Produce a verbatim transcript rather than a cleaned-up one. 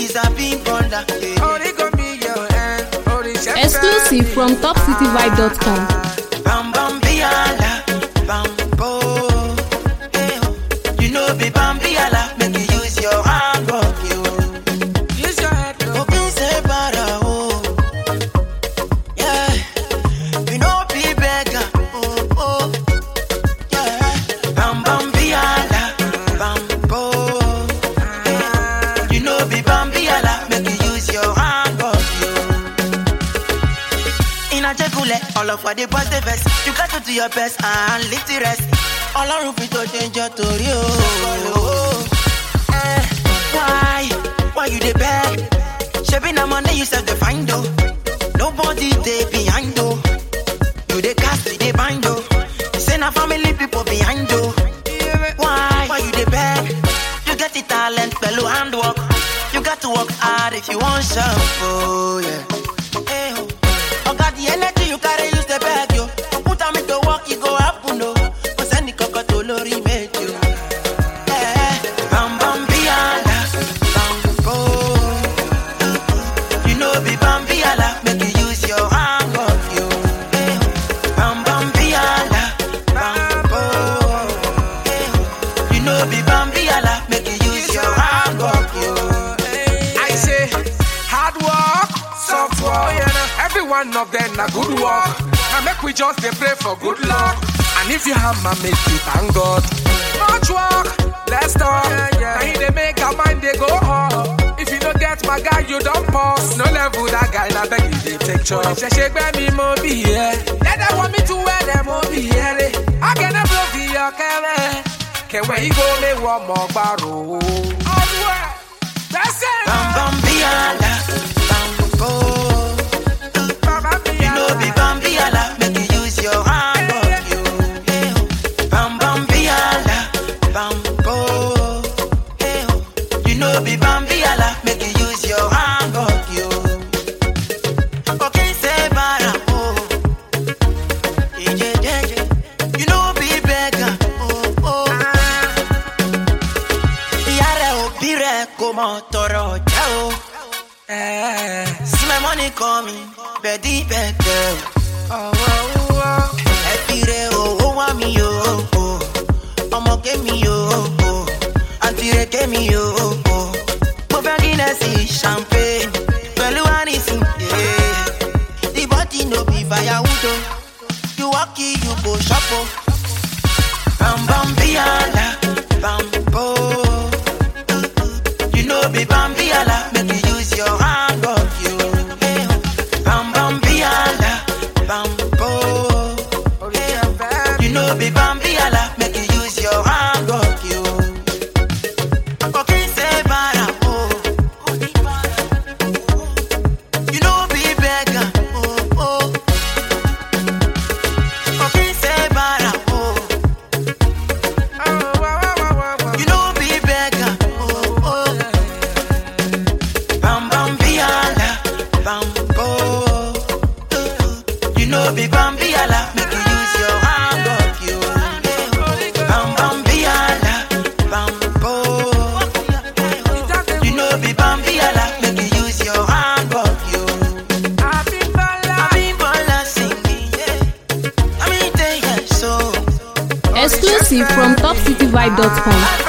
is a big wonder. Exclusive from top city vibe dot com. Bam bam biala, bam bo. You know be bam biala, make you use your hand work you. Use your head. Okay, say para oh. Yeah. You know be beggar. Oh oh. Yeah. Bam bam biala, bam bo. You know be bam biala, make you use your hand work you. In a jekule, all of the boys the best. You got to do your best and live the rest. All our roof to change your story. Oh, eh, why? Why you the beg? Shaving the money you said the find though. Nobody they behind though. You the cast they bind though. Send a family people behind though. Why? Why you the beg? You get the talent, fellow handwork. You got to work hard if you want some. Oh yeah. Hey, oh. I got the energy you carry, use the bag, yo. Put them into work, you go up, no. Cause any cocoa to lori make you. Eh, bam bam biala, bam bo. You know be bam biala, make you use your hand of you. Eh, bam bam biala, bam bo. Eh, you know be bam biala, make you use your hand of you. I say hard work, soft work. Every one of them a good work. Now make we just dey pray for good luck. And if you hammer, make you thank God. Much work, let's talk. Now he dey make a mind they go up. If you don't get my guy, you don't pause. No level that guy, now beg you they take choice. She shake me mo be here. Yeah, they want me to wear them mo be here. I cannot blow for your kele. Can where you go me one more barrow. On where? That's it. Bam bam biala, bam bo. Be bambiala, make you use your hand of you. Hey, bam bam biala, bam bo. Hey, you know be bambiala, make you use your hand of you. Okay, say bara oh. Yeah, yeah, yeah. You know be beggar. Oh oh. Yare o bire como toro chao. Eh, see my money coming. Betty better. Oh, oh, oh. Every day, oh, oh, want me, oh, oh. I'ma get me, oh, oh. Auntie, they get me, oh, oh. Move Guinness, champagne. Well, you want it, yeah. The body no be firewood, oh. You walk it, you go shop, oh. Bam, bam, biala, bam, bo. You know, be bam, biala, make you use your hand of you. You know be bambiala, make you use your hand work you. Okay, say bara oh. You know be beggar oh oh. Okay, say bara oh. You know be beggar oh oh. Bam bam biala, bam bo. You know be bambiala, make you use your hand work you. Bam bam biala, bam bo. You know be bambiala, make you use your hand work you. I been balla singing, yeah. I mean take it so. Exclusive from top city vibe dot com.